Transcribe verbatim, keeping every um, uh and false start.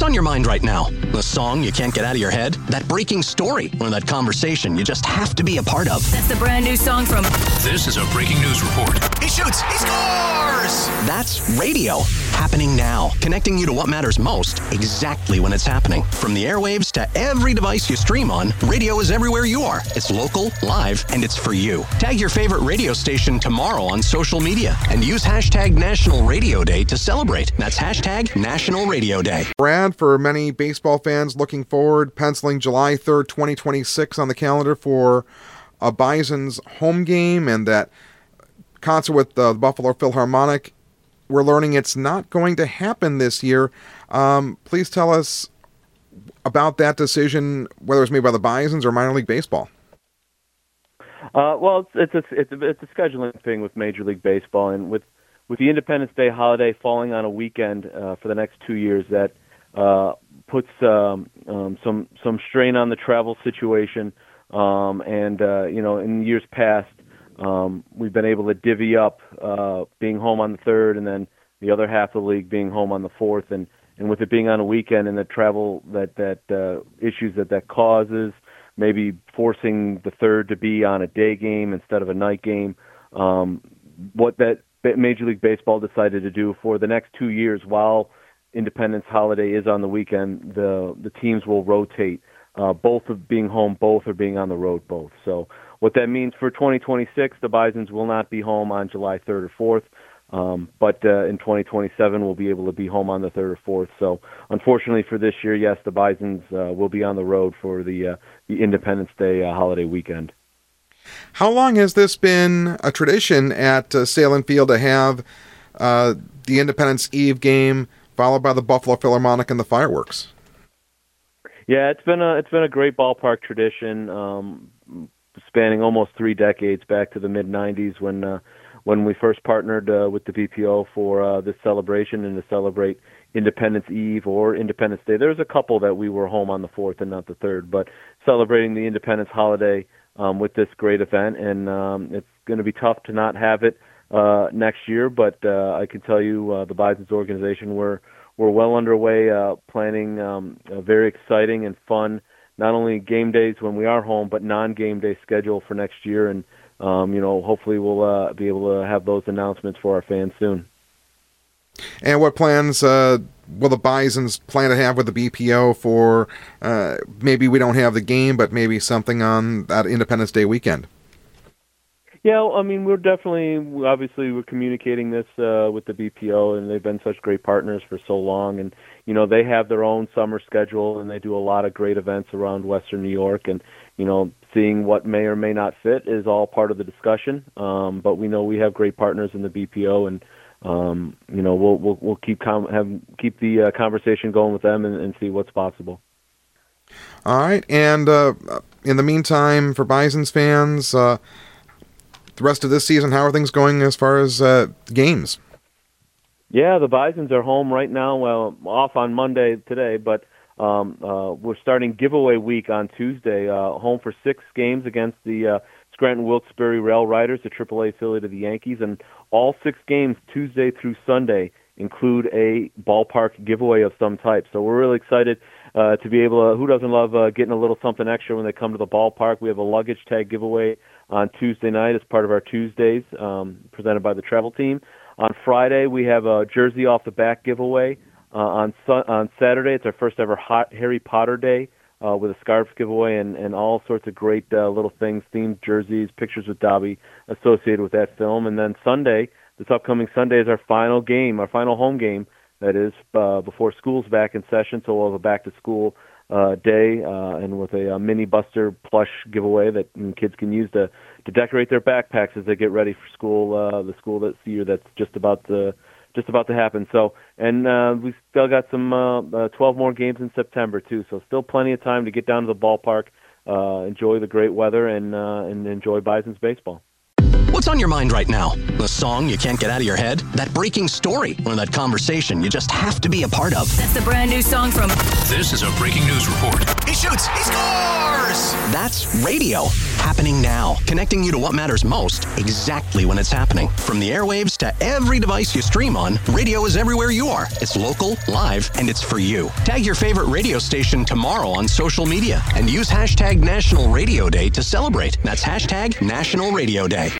What's on your mind right now? The song you can't get out of your head? That breaking story? Or that conversation you just have to be a part of? That's the brand new song from... This is a breaking news report. He shoots! He scores! That's radio. Happening now. Connecting you to what matters most, exactly when it's happening. From the airwaves to every device you stream on, radio is everywhere you are. It's local, live, and it's for you. Tag your favorite radio station tomorrow on social media and use hashtag National Radio Day to celebrate. That's hashtag National Radio Day. Brad, for many baseball fans looking forward, penciling July third, twenty twenty-six on the calendar for a Bison's home game and that concert with the Buffalo Philharmonic. We're learning it's not going to happen this year. Um, please tell us about that decision, whether it's made by the Bisons or minor league baseball. Uh, well, it's it's a, it's a it's a scheduling thing with Major League Baseball, and with with the Independence Day holiday falling on a weekend uh, for the next two years, that uh, puts um, um, some some strain on the travel situation. Um, and uh, you know, in years past, um, we've been able to divvy up uh, being home on the third, and then the other half of the league being home on the fourth. And, and with it being on a weekend and the travel that that uh, issues that that causes, maybe forcing the third to be on a day game instead of a night game. Um, what that Major League Baseball decided to do for the next two years, while Independence Holiday is on the weekend, the the teams will rotate. Uh, both of being home, both are being on the road, both. So what that means for twenty twenty-six, the Bisons will not be home on July third or fourth, um, but uh, in twenty twenty-seven we'll be able to be home on the third or fourth. So unfortunately for this year, yes, the Bisons uh, will be on the road for the uh, the Independence Day uh, holiday weekend. How long has this been a tradition at uh, Salem Field to have uh, the Independence Eve game followed by the Buffalo Philharmonic and the fireworks? Yeah, it's been a it's been a great ballpark tradition, um, spanning almost three decades, back to the mid nineties when uh, when we first partnered uh, with the B P O for uh, this celebration and to celebrate Independence Eve or Independence Day. There's a couple that we were home on the fourth and not the third, but celebrating the Independence holiday um, with this great event, and um, it's going to be tough to not have it uh, next year. But uh, I can tell you, uh, the Bisons organization, we're We're well underway uh, planning um, a very exciting and fun, not only game days when we are home, but non-game day schedule for next year. And, um, you know, hopefully we'll uh, be able to have those announcements for our fans soon. And what plans uh, will the Bisons plan to have with the B P O for uh, maybe we don't have the game, but maybe something on that Independence Day weekend? Yeah, I mean, we're definitely, obviously, we're communicating this uh, with the B P O, and they've been such great partners for so long. And, you know, they have their own summer schedule, and they do a lot of great events around Western New York. And, you know, seeing what may or may not fit is all part of the discussion. Um, but we know we have great partners in the B P O, and, um, you know, we'll we'll, we'll keep com- have, keep the uh, conversation going with them and, and see what's possible. All right. And uh, in the meantime, for Bisons fans, uh, the rest of this season, how are things going as far as uh, games? Yeah, the Bisons are home right now. Well, off on Monday today, but um, uh, we're starting giveaway week on Tuesday. Uh, home for six games against the uh, Scranton Wilkes-Barre Rail Riders, the triple A affiliate of the Yankees, and all six games Tuesday through Sunday include a ballpark giveaway of some type. So we're really excited uh, to be able to. Who doesn't love uh, getting a little something extra when they come to the ballpark? We have a luggage tag giveaway on Tuesday night as part of our Tuesdays, um, presented by the travel team. On Friday, we have a jersey off the back giveaway. Uh, on su- on Saturday, it's our first ever hot Harry Potter Day uh, with a scarf giveaway and, and all sorts of great uh, little things, themed jerseys, pictures with Dobby associated with that film. And then Sunday, this upcoming Sunday, is our final game, our final home game, that is, uh, before school's back in session, so we'll have a back-to-school Uh, day uh, and with a, a mini Buster plush giveaway that mm, kids can use to, to decorate their backpacks as they get ready for school. Uh, the school this year that's just about to just about to happen. So, and uh, we've still got some uh, uh, twelve more games in September too. So, still plenty of time to get down to the ballpark, uh, enjoy the great weather, and uh, and enjoy Bison's baseball. What's on your mind right now? The song you can't get out of your head? That breaking story? Or that conversation you just have to be a part of? That's the brand new song from... This is a breaking news report. He shoots! He scores! That's radio. happening now. Connecting you to what matters most, exactly when it's happening. From the airwaves to every device you stream on, radio is everywhere you are. It's local, live, and it's for you. Tag your favorite radio station tomorrow on social media and use hashtag National Radio Day to celebrate. That's hashtag National Radio Day.